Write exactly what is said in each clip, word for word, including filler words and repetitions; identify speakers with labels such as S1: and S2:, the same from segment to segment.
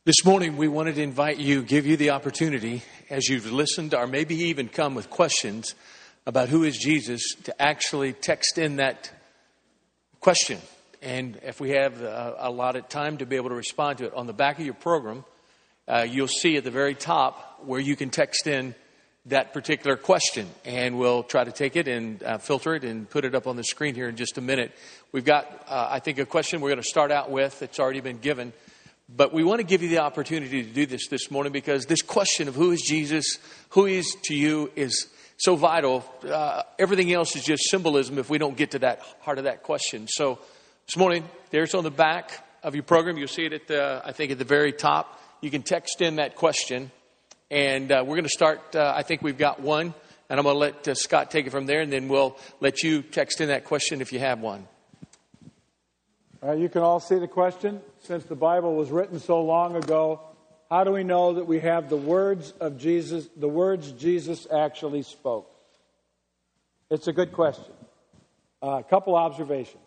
S1: This morning, we wanted to invite you, give you the opportunity, as you've listened, or maybe even come with questions about who is Jesus, to actually text in that question. And if we have uh, allotted time to be able to respond to it, on the back of your program, uh, you'll see at the very top where you can text in that particular question. And we'll try to take it and uh, filter it and put it up on the screen here in just a minute. We've got, uh, I think, a question we're going to start out with. It's already been given. But we want to give you the opportunity to do this this morning because this question of who is Jesus, who he is to you, is so vital. Uh, everything else is just symbolism if we don't get to that heart of that question. So this morning, there's on the back of your program. You'll see it at the, I think, at the very top. You can text in that question. And uh, we're going to start, uh, I think we've got one. And I'm going to let uh, Scott take it from there. And then we'll let you text in that question if you have one.
S2: Uh, you can all see the question. Since the Bible was written so long ago, how do we know that we have the words of Jesus, the words Jesus actually spoke? It's a good question. Uh, a couple observations.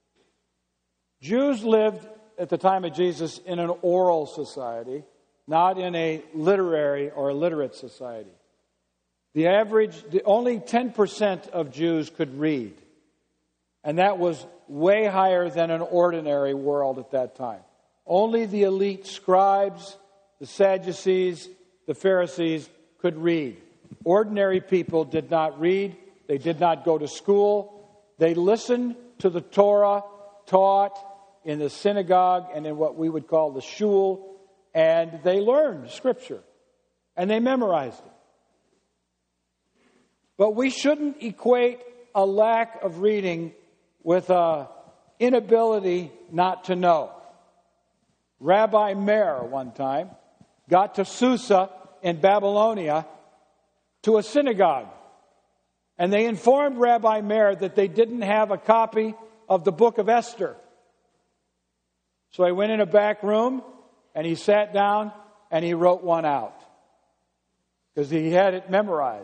S2: Jews lived at the time of Jesus in an oral society, not in a literary or illiterate society. The average, the, only ten percent of Jews could read. And that was way higher than an ordinary world at that time. Only the elite scribes, the Sadducees, the Pharisees could read. Ordinary people did not read. They did not go to school. They listened to the Torah taught in the synagogue and in what we would call the shul, and they learned Scripture, and they memorized it. But we shouldn't equate a lack of reading with an inability not to know. Rabbi Meir, one time, got to Susa in Babylonia to a synagogue. And they informed Rabbi Meir that they didn't have a copy of the book of Esther. So he went in a back room and he sat down and he wrote one out because he had it memorized.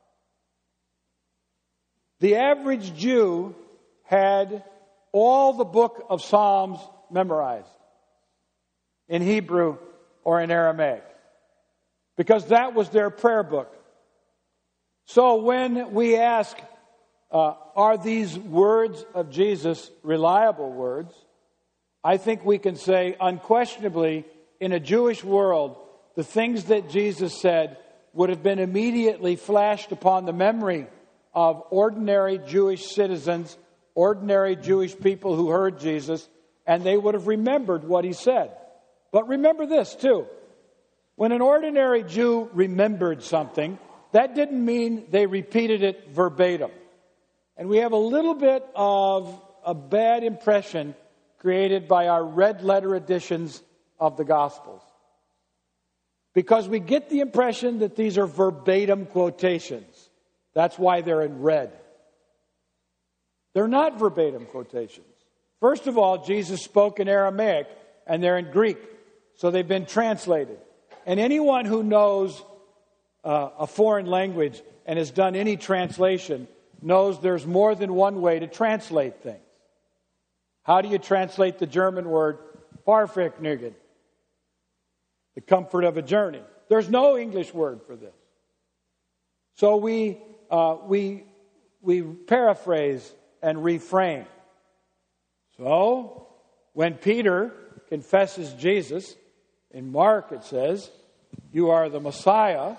S2: The average Jew had all the book of Psalms memorized in Hebrew or in Aramaic because that was their prayer book. So when we ask, uh, are these words of Jesus reliable words? I think we can say unquestionably in a Jewish world, the things that Jesus said would have been immediately flashed upon the memory of ordinary Jewish citizens, ordinary Jewish people who heard Jesus, and they would have remembered what he said. But remember this, too. When an ordinary Jew remembered something, that didn't mean they repeated it verbatim. And we have a little bit of a bad impression created by our red letter editions of the Gospels. Because we get the impression that these are verbatim quotations. That's why they're in red. They're not verbatim quotations. First of all, Jesus spoke in Aramaic, and they're in Greek, so they've been translated. And anyone who knows uh, a foreign language and has done any translation knows there's more than one way to translate things. How do you translate the German word Fahrvergnügen? The comfort of a journey. There's no English word for this. So we uh, we we paraphrase and reframe. So, when Peter confesses Jesus, in Mark it says, you are the Messiah.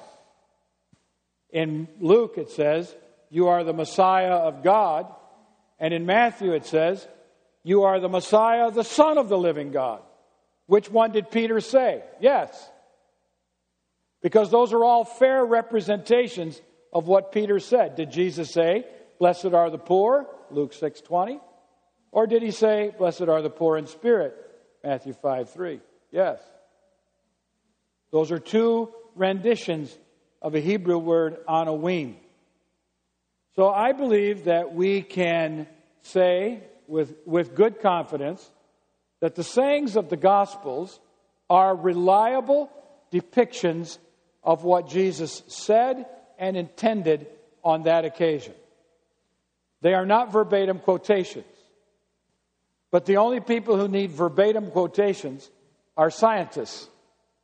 S2: In Luke it says, you are the Messiah of God. And in Matthew it says, you are the Messiah, the Son of the living God. Which one did Peter say? Yes. Because those are all fair representations of what Peter said. Did Jesus say, blessed are the poor, Luke six twenty? Or did he say, blessed are the poor in spirit, Matthew five three? Yes. Those are two renditions of a Hebrew word, anawim. So I believe that we can say with, with good confidence that the sayings of the Gospels are reliable depictions of what Jesus said and intended on that occasion. They are not verbatim quotations. But the only people who need verbatim quotations are scientists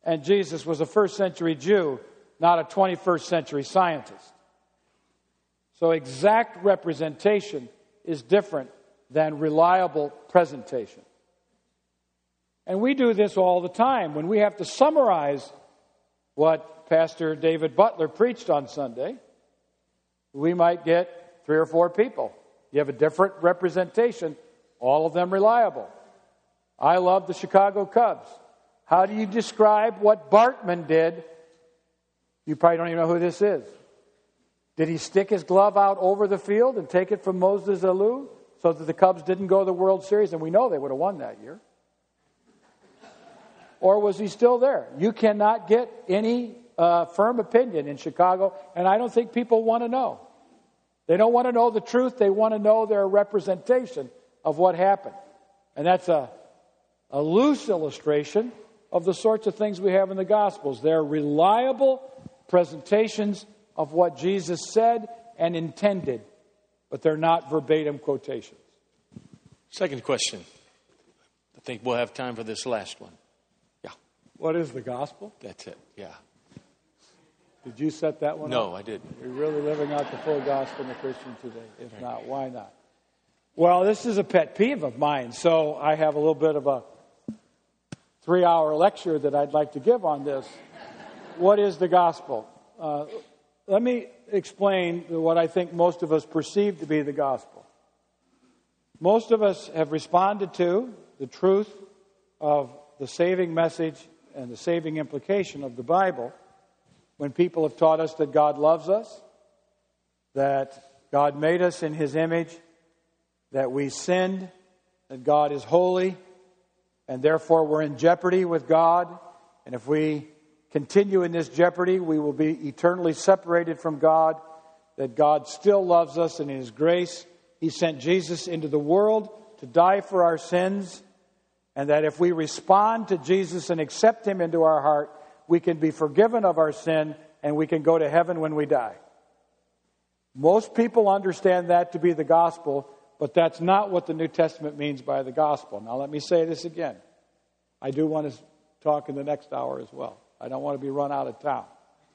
S2: And Jesus was a first century Jew, not a twenty-first century scientist. So exact representation is different than reliable presentation. And we do this all the time. When we have to summarize what Pastor David Butler preached on Sunday, we might get three or four people. You have a different representation, all of them reliable. I love the Chicago Cubs. How do you describe what Bartman did? You probably don't even know who this is. Did he stick his glove out over the field and take it from Moses Alou so that the Cubs didn't go to the World Series? And we know they would have won that year. Or was he still there? You cannot get any uh, firm opinion in Chicago, and I don't think people want to know. They don't want to know the truth. They want to know their representation of what happened. And that's a, a loose illustration of the sorts of things we have in the Gospels. They're reliable presentations of what Jesus said and intended, but they're not verbatim quotations.
S1: Second question. I think we'll have time for this last one. Yeah.
S2: What is the gospel?
S1: That's it. Yeah.
S2: Did you set that one
S1: No,
S2: up?
S1: I didn't.
S2: You're really living out the full gospel in the Christian today. If not, why not? Well, this is a pet peeve of mine, so I have a little bit of a three-hour lecture that I'd like to give on this. What is the gospel? Uh, let me explain what I think most of us perceive to be the gospel. Most of us have responded to the truth of the saving message and the saving implication of the Bible when people have taught us that God loves us, that God made us in His image, that we sinned, that God is holy, and therefore we're in jeopardy with God. And if we continue in this jeopardy, we will be eternally separated from God, that God still loves us, and in His grace, He sent Jesus into the world to die for our sins, and that if we respond to Jesus and accept Him into our heart, we can be forgiven of our sin, and we can go to heaven when we die. Most people understand that to be the gospel, but that's not what the New Testament means by the gospel. Now, let me say this again. I do want to talk in the next hour as well. I don't want to be run out of town.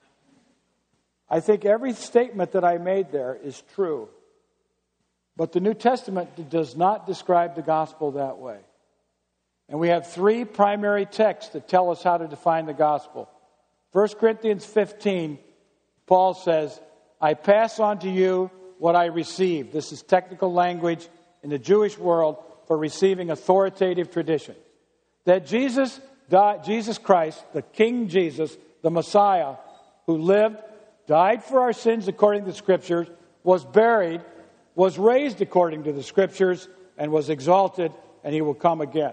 S2: I think every statement that I made there is true, but the New Testament does not describe the gospel that way. And we have three primary texts that tell us how to define the gospel. First Corinthians fifteen, Paul says, I pass on to you what I received. This is technical language in the Jewish world for receiving authoritative tradition. That Jesus died, Jesus Christ, the King Jesus, the Messiah, who lived, died for our sins according to the Scriptures, was buried, was raised according to the Scriptures, and was exalted, and He will come again.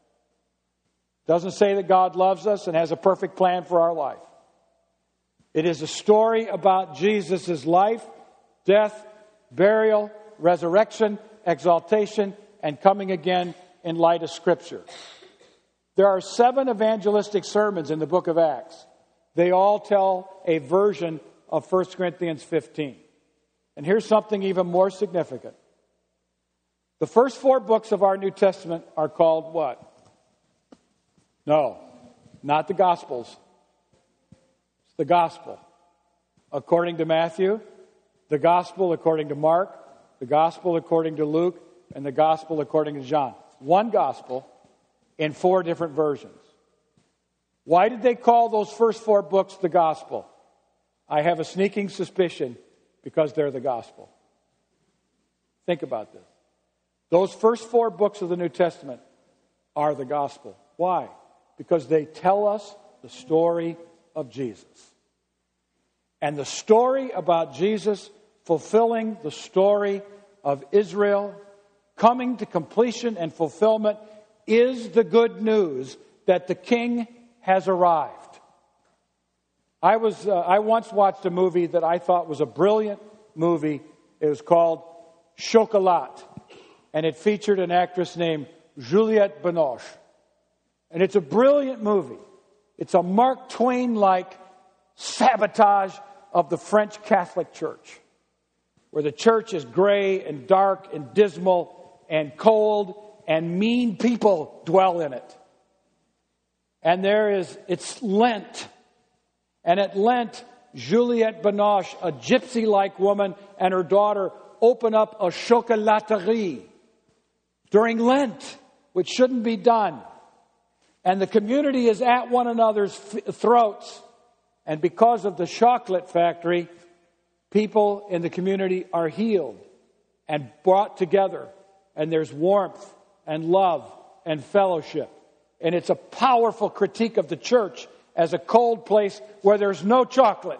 S2: Doesn't say that God loves us and has a perfect plan for our life. It is a story about Jesus' life, death, burial, resurrection, exaltation, and coming again in light of Scripture. There are seven evangelistic sermons in the book of Acts. They all tell a version of First Corinthians fifteen. And here's something even more significant. The first four books of our New Testament are called what? No, not the Gospels. It's the Gospel. According to Matthew, the Gospel according to Mark, the Gospel according to Luke, and the Gospel according to John. One Gospel in four different versions. Why did they call those first four books the Gospel? I have a sneaking suspicion because they're the Gospel. Think about this. Those first four books of the New Testament are the Gospel. Why? Because they tell us the story of Jesus. And the story about Jesus fulfilling the story of Israel, coming to completion and fulfillment, is the good news that the King has arrived. I was uh, I once watched a movie that I thought was a brilliant movie. It was called Chocolat, and it featured an actress named Juliette Binoche. And it's a brilliant movie. It's a Mark Twain-like sabotage of the French Catholic Church, where the church is gray and dark and dismal and cold, and mean people dwell in it. And there is, it's Lent. And at Lent, Juliette Binoche, a gypsy-like woman, and her daughter open up a chocolaterie during Lent, which shouldn't be done. And the community is at one another's f- throats. And because of the chocolate factory, people in the community are healed and brought together. And there's warmth and love and fellowship. And it's a powerful critique of the church as a cold place where there's no chocolate.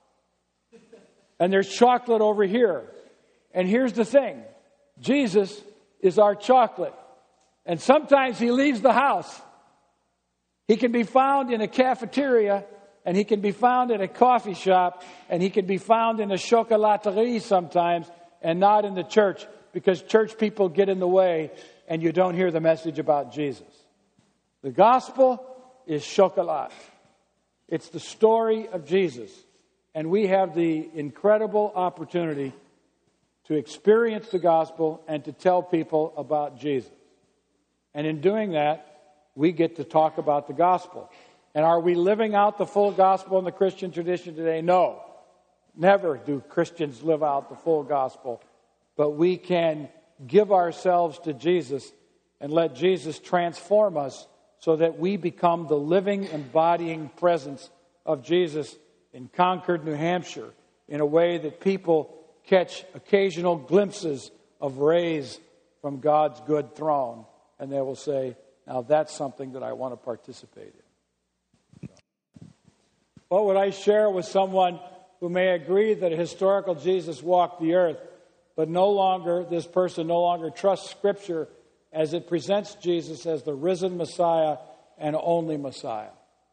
S2: And there's chocolate over here. And here's the thing. Jesus is our chocolate. And sometimes he leaves the house. He can be found in a cafeteria, and he can be found in a coffee shop, and he can be found in a chocolaterie sometimes, and not in the church, because church people get in the way, and you don't hear the message about Jesus. The gospel is chocolat. It's the story of Jesus. And we have the incredible opportunity to experience the gospel and to tell people about Jesus. And in doing that, we get to talk about the gospel. And are we living out the full gospel in the Christian tradition today? No. Never do Christians live out the full gospel. But we can give ourselves to Jesus and let Jesus transform us so that we become the living, embodying presence of Jesus in Concord, New Hampshire, in a way that people catch occasional glimpses of rays from God's good throne. And they will say, now that's something that I want to participate in. What would I share with someone who may agree that a historical Jesus walked the earth, but no longer, this person no longer trusts Scripture as it presents Jesus as the risen Messiah and only Messiah?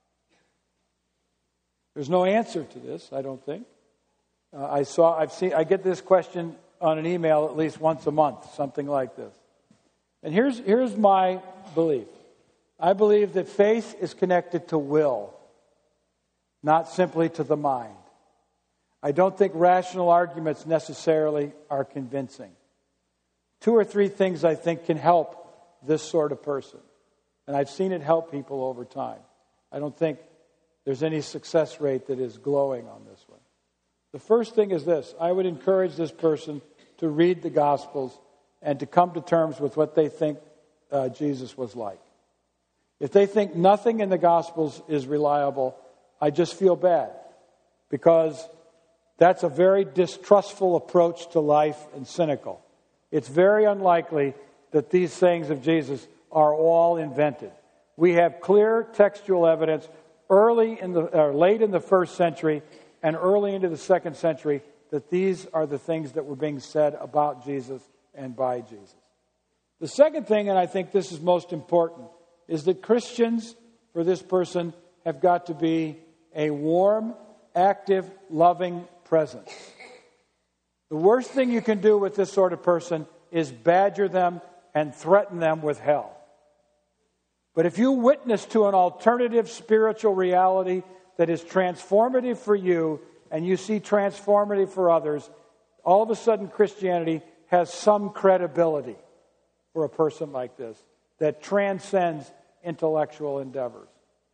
S2: There's no answer to this, I don't think. Uh, I saw, I've seen, I get this question on an email at least once a month, something like this. And here's, here's my belief. I believe that faith is connected to will, not simply to the mind. I don't think rational arguments necessarily are convincing. Two or three things I think can help this sort of person. And I've seen it help people over time. I don't think there's any success rate that is glowing on this one. The first thing is this. I would encourage this person to read the Gospels and to come to terms with what they think uh, Jesus was like. If they think nothing in the Gospels is reliable, I just feel bad, because that's a very distrustful approach to life and cynical. It's very unlikely that these sayings of Jesus are all invented. We have clear textual evidence early in the, or late in the first century and early into the second century that these are the things that were being said about Jesus and by Jesus. The second thing, and I think this is most important, is that Christians, for this person, have got to be a warm, active, loving presence. The worst thing you can do with this sort of person is badger them and threaten them with hell. But if you witness to an alternative spiritual reality that is transformative for you and you see transformative for others, all of a sudden Christianity has some credibility for a person like this that transcends intellectual endeavors.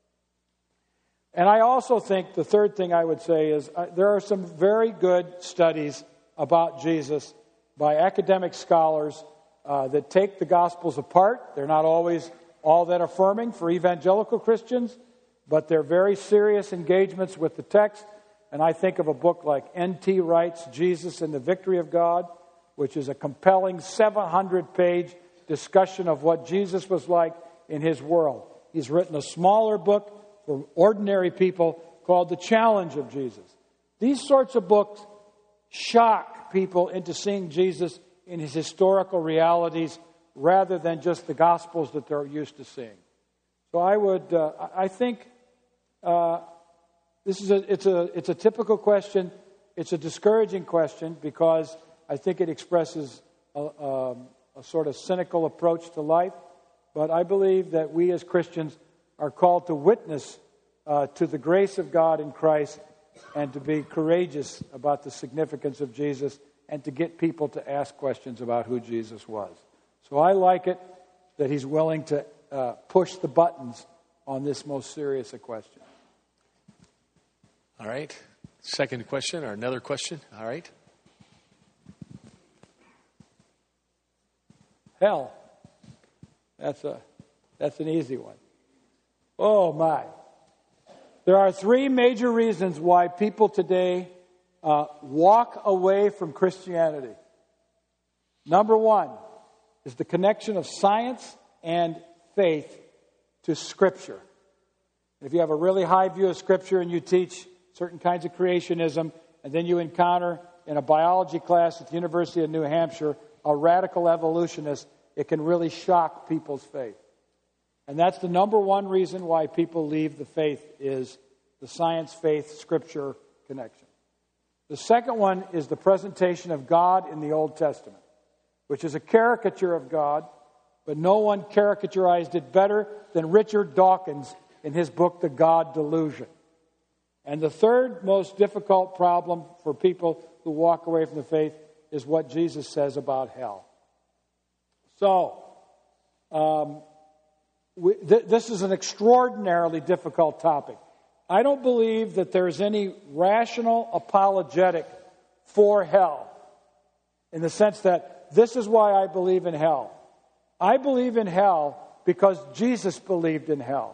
S2: And I also think the third thing I would say is uh, there are some very good studies about Jesus by academic scholars uh, that take the Gospels apart. They're not always all that affirming for evangelical Christians, but they're very serious engagements with the text. And I think of a book like N T Wright's Jesus and the Victory of God, which is a compelling seven hundred page discussion of what Jesus was like in his world. He's written a smaller book for ordinary people called The Challenge of Jesus. These sorts of books shock people into seeing Jesus in his historical realities rather than just the Gospels that they're used to seeing. So I would, uh, I think uh, this is a, it's a, it's a typical question. It's a discouraging question because I think it expresses a, a, a sort of cynical approach to life. But I believe that we as Christians are called to witness uh, to the grace of God in Christ and to be courageous about the significance of Jesus and to get people to ask questions about who Jesus was. So I like it that he's willing to uh, push the buttons on this most serious a question.
S1: All right. Second question or another question. All right.
S2: Hell. That's a that's an easy one. Oh my. There are three major reasons why people today uh, walk away from Christianity. Number one is the connection of science and faith to Scripture. If you have a really high view of Scripture and you teach certain kinds of creationism, and then you encounter in a biology class at the University of New Hampshire a radical evolutionist, it can really shock people's faith. And that's the number one reason why people leave the faith, is the science-faith-Scripture connection. The second one is the presentation of God in the Old Testament, which is a caricature of God, but no one caricaturized it better than Richard Dawkins in his book, The God Delusion. And the third most difficult problem for people who walk away from the faith is what Jesus says about hell. So, um, we, th- this is an extraordinarily difficult topic. I don't believe that there's any rational apologetic for hell, in the sense that this is why I believe in hell. I believe in hell because Jesus believed in hell.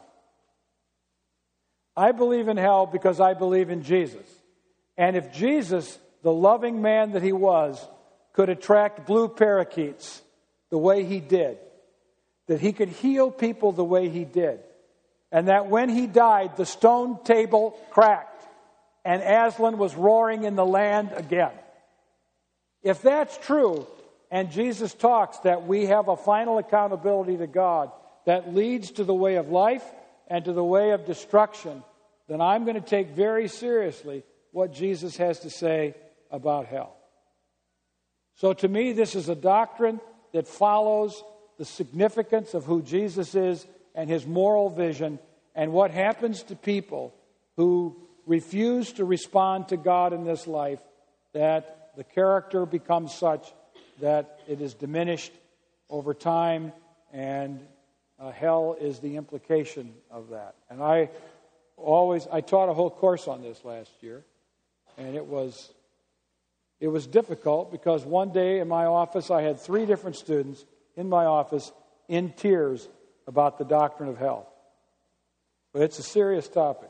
S2: I believe in hell because I believe in Jesus. And if Jesus, the loving man that he was, could attract blue parakeets the way he did, that he could heal people the way he did, and that when he died, the stone table cracked and Aslan was roaring in the land again. If that's true, and Jesus talks that we have a final accountability to God that leads to the way of life and to the way of destruction, then I'm going to take very seriously what Jesus has to say about hell. So to me, this is a doctrine that follows the significance of who Jesus is and his moral vision, and what happens to people who refuse to respond to God in this life, that the character becomes such that it is diminished over time, and uh, hell is the implication of that. And I always, I taught a whole course on this last year, and it was it was difficult because one day in my office I had three different students in my office in tears about the doctrine of hell. But it's a serious topic.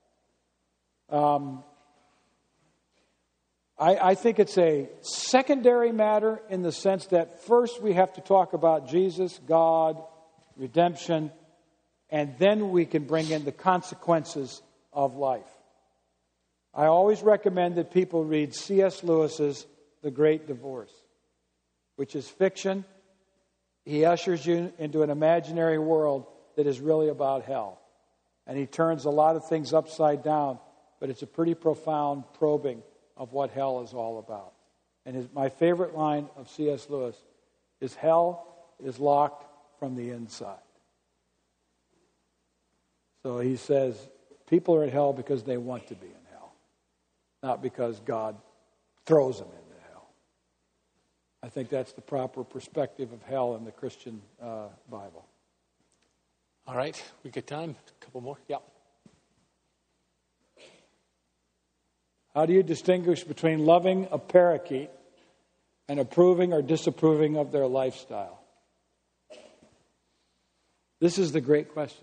S2: Um, I, I think it's a secondary matter in the sense that first we have to talk about Jesus, God, redemption, and then we can bring in the consequences of life. I always recommend that people read C S Lewis's The Great Divorce, which is fiction. He ushers you into an imaginary world that is really about hell. And he turns a lot of things upside down, but it's a pretty profound probing of what hell is all about. And his, my favorite line of C S Lewis is, hell is locked from the inside. So he says, people are in hell because they want to be in hell, not because God throws them into hell. I think that's the proper perspective of hell in the Christian uh, Bible.
S1: All right, we got time. A couple more. Yeah.
S2: How do you distinguish between loving a parakeet and approving or disapproving of their lifestyle? This is the great question.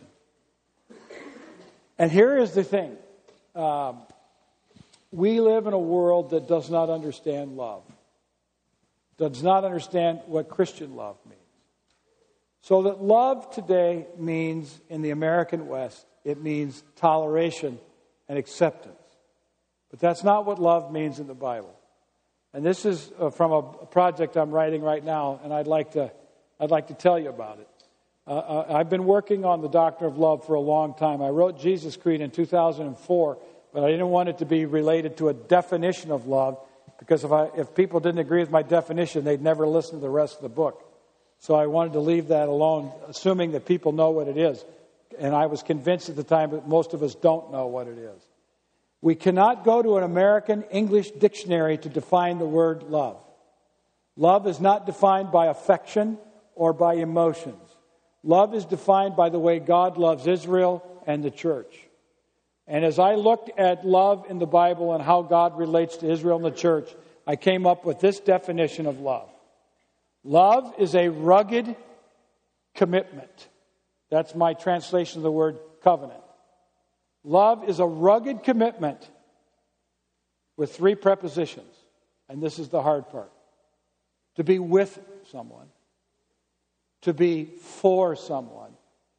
S2: And here is the thing. Um, we live in a world that does not understand love, does not understand what Christian love means. So that love today means, in the American West, it means toleration and acceptance. But that's not what love means in the Bible. And this is uh, from a project I'm writing right now, and I'd like to, I'd like to tell you about it. Uh, uh, I've been working on the doctrine of love for a long time. I wrote Jesus Creed in two thousand four, but I didn't want it to be related to a definition of love, because if I, if people didn't agree with my definition, they'd never listen to the rest of the book. So I wanted to leave that alone, assuming that people know what it is. And I was convinced at the time that most of us don't know what it is. We cannot go to an American English dictionary to define the word love. Love is not defined by affection or by emotions. Love is defined by the way God loves Israel and the church. And as I looked at love in the Bible and how God relates to Israel and the church, I came up with this definition of love. Love is a rugged commitment. That's my translation of the word covenant. Love is a rugged commitment with three prepositions. And this is the hard part. To be with someone. To be for someone.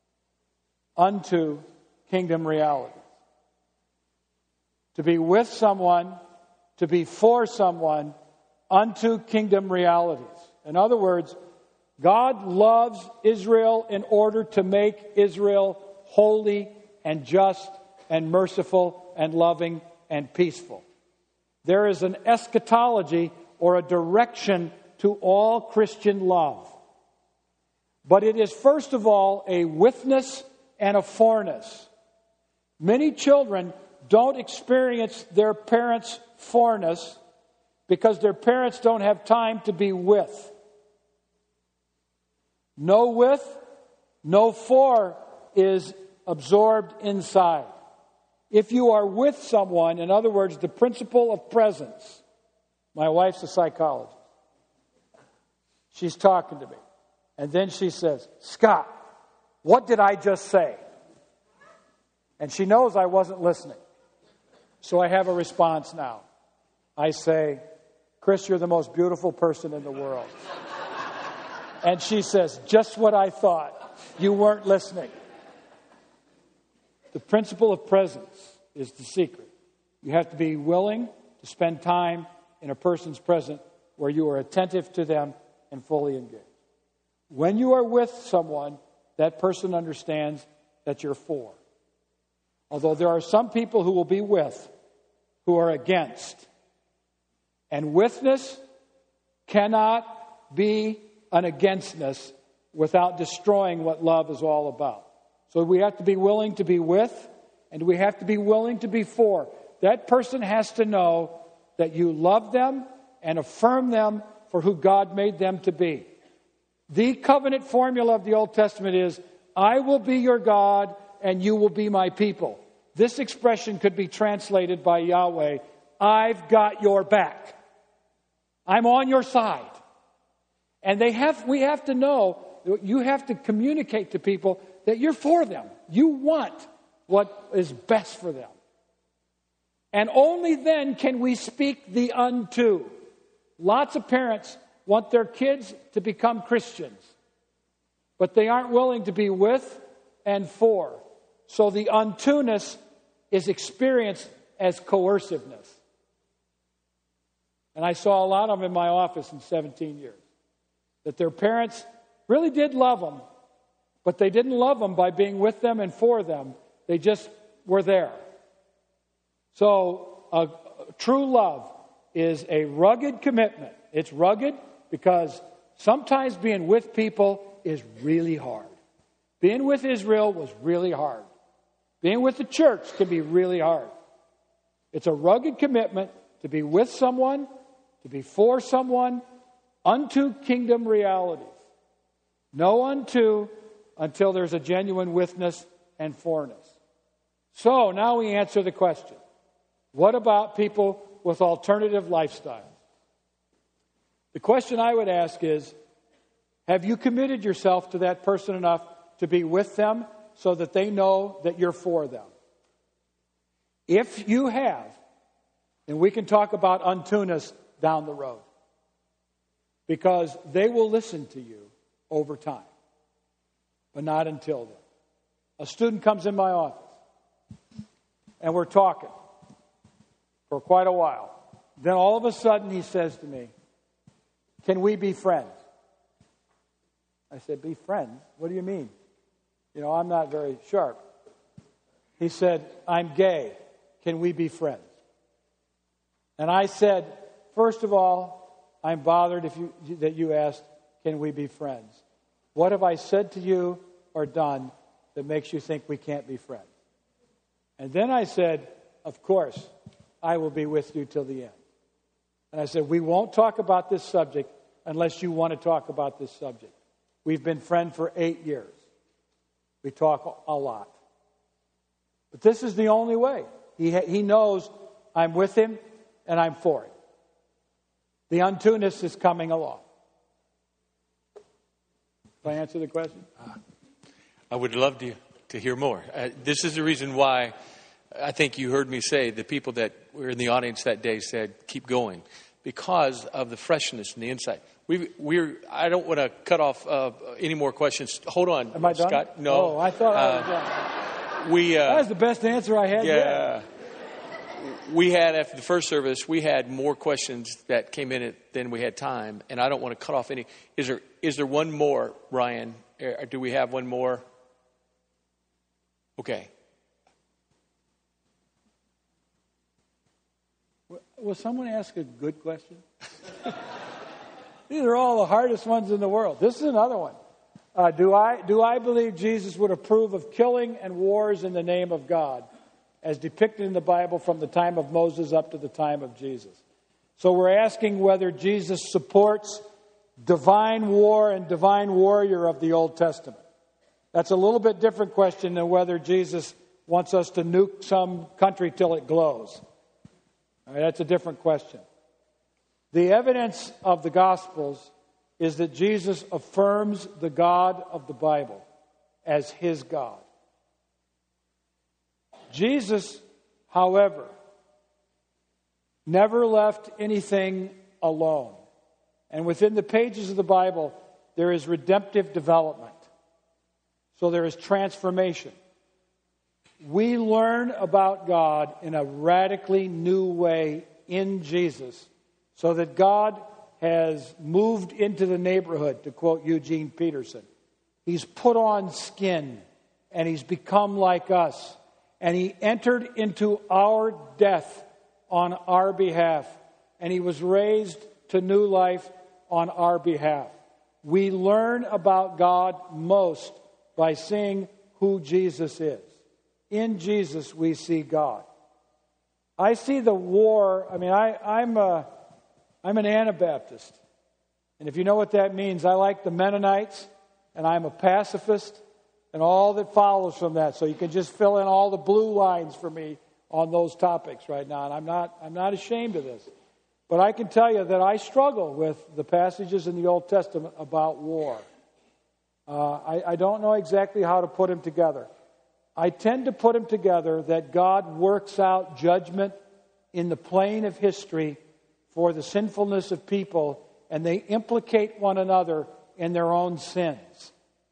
S2: Unto kingdom realities. To be with someone. To be for someone. Unto kingdom realities. In other words, God loves Israel in order to make Israel holy and just and merciful and loving and peaceful. There is an eschatology or a direction to all Christian love. But it is first of all a withness and a forness. Many children don't experience their parents' forness because their parents don't have time to be with. No with, no for is absorbed inside. If you are with someone, in other words, the principle of presence. My wife's a psychologist. She's talking to me. And then she says, Scott, what did I just say? And she knows I wasn't listening. So I have a response now. I say, Chris, you're the most beautiful person in the world. And she says, just what I thought. You weren't listening. The principle of presence is the secret. You have to be willing to spend time in a person's presence where you are attentive to them and fully engaged. When you are with someone, that person understands that you're for. Although there are some people who will be with who are against. And withness cannot be an againstness without destroying what love is all about. So we have to be willing to be with, and we have to be willing to be for. That person has to know that you love them and affirm them for who God made them to be. The covenant formula of the Old Testament is, I will be your God and you will be my people. This expression could be translated by Yahweh, I've got your back. I'm on your side. And they have, we have to know, you have to communicate to people that you're for them. You want what is best for them. And only then can we speak the unto. Lots of parents want their kids to become Christians, but they aren't willing to be with and for. So the unto-ness is experienced as coerciveness. And I saw a lot of them in my office in seventeen years. That their parents really did love them, but they didn't love them by being with them and for them. They just were there. So a, a true love is a rugged commitment. It's rugged because sometimes being with people is really hard. Being with Israel was really hard. Being with the church can be really hard. It's a rugged commitment to be with someone, to be for someone, unto kingdom realities. No unto until there's a genuine withness and forness. So now we answer the question. What about people with alternative lifestyles? The question I would ask is, have you committed yourself to that person enough to be with them so that they know that you're for them? If you have, then we can talk about unto-ness down the road. Because they will listen to you over time. But not until then. A student comes in my office. And we're talking for quite a while. Then all of a sudden he says to me, can we be friends? I said, be friends? What do you mean? You know, I'm not very sharp. He said, I'm gay. Can we be friends? And I said, first of all, I'm bothered if you, that you asked, can we be friends? What have I said to you or done that makes you think we can't be friends? And then I said, of course, I will be with you till the end. And I said, we won't talk about this subject unless you want to talk about this subject. We've been friends for eight years. We talk a lot. But this is the only way. He, ha- he knows I'm with him and I'm for it. The unto-ness is coming along. Did I answer the question?
S1: Uh, I would love to, to hear more. Uh, this is the reason why I think you heard me say the people that were in the audience that day said, keep going, because of the freshness and the insight. We, we're. I don't want to cut off uh, any more questions. Hold on,
S2: Am I done?
S1: Scott. No.
S2: Oh, I thought I was
S1: uh,
S2: done.
S1: We, uh,
S2: that was the best answer I had
S1: yeah.
S2: yet.
S1: We had, after the first service, we had more questions that came in it than we had time, and I don't want to cut off any. Is there is there one more, Ryan? Or do we have one more? Okay.
S2: Will someone ask a good question? These are all the hardest ones in the world. This is another one. Uh, do I do I believe Jesus would approve of killing and wars in the name of God, as depicted in the Bible from the time of Moses up to the time of Jesus? So we're asking whether Jesus supports divine war and divine warrior of the Old Testament. That's a little bit different question than whether Jesus wants us to nuke some country till it glows. All right, that's a different question. The evidence of the Gospels is that Jesus affirms the God of the Bible as his God. Jesus, however, never left anything alone. And within the pages of the Bible, there is redemptive development. So there is transformation. We learn about God in a radically new way in Jesus, so that God has moved into the neighborhood, to quote Eugene Peterson. He's put on skin, and he's become like us. And he entered into our death on our behalf, and he was raised to new life on our behalf. We learn about God most by seeing who Jesus is. In Jesus, we see God. I see the war. I mean, I, I'm a, I'm an Anabaptist. And if you know what that means, I like the Mennonites, and I'm a pacifist, and all that follows from that. So you can just fill in all the blue lines for me on those topics right now. And I'm not, I'm not ashamed of this. But I can tell you that I struggle with the passages in the Old Testament about war. Uh, I, I don't know exactly how to put them together. I tend to put them together that God works out judgment in the plane of history for the sinfulness of people, and they implicate one another in their own sins.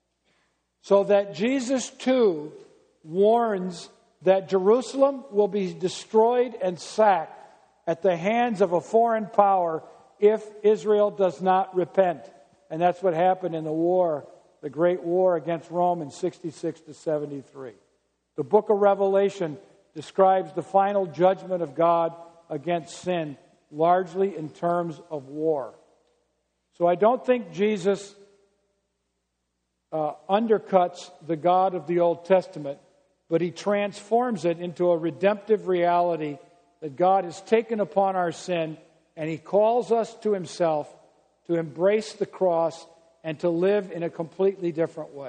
S2: So that Jesus, too, warns that Jerusalem will be destroyed and sacked at the hands of a foreign power if Israel does not repent. And that's what happened in the war, the Great War against Rome in sixty-six to seventy-three. The book of Revelation describes the final judgment of God against sin, largely in terms of war. So I don't think Jesus uh, undercuts the God of the Old Testament, but he transforms it into a redemptive reality that God has taken upon our sin, and he calls us to himself to embrace the cross and to live in a completely different way.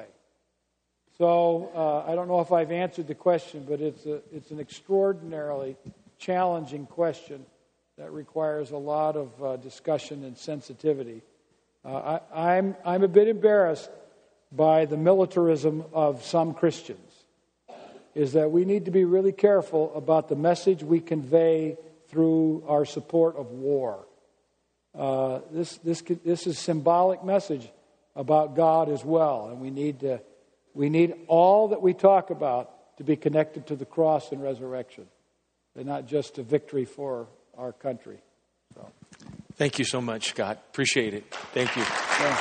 S2: So uh, I don't know if I've answered the question, but it's a, it's an extraordinarily challenging question that requires a lot of uh, discussion and sensitivity. Uh, I, I'm I'm a bit embarrassed by the militarism of some Christians. Is that we need to be really careful about the message we convey through our support of war. Uh, this this this is symbolic message about God as well, and we need to. We need all that we talk about to be connected to the cross and resurrection, and not just to victory for our country. So.
S1: Thank you so much, Scott. Appreciate it. Thank you.
S2: Yeah.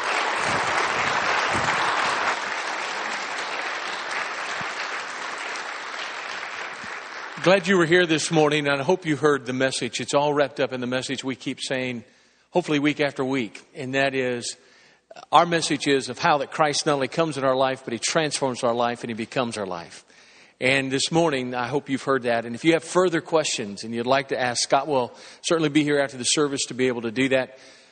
S1: Glad you were here this morning, and I hope you heard the message. It's all wrapped up in the message we keep saying, hopefully week after week, and that is, our message is of how that Christ not only comes in our life, but he transforms our life and he becomes our life. And this morning, I hope you've heard that. And if you have further questions and you'd like to ask, Scott will certainly be here after the service to be able to do that.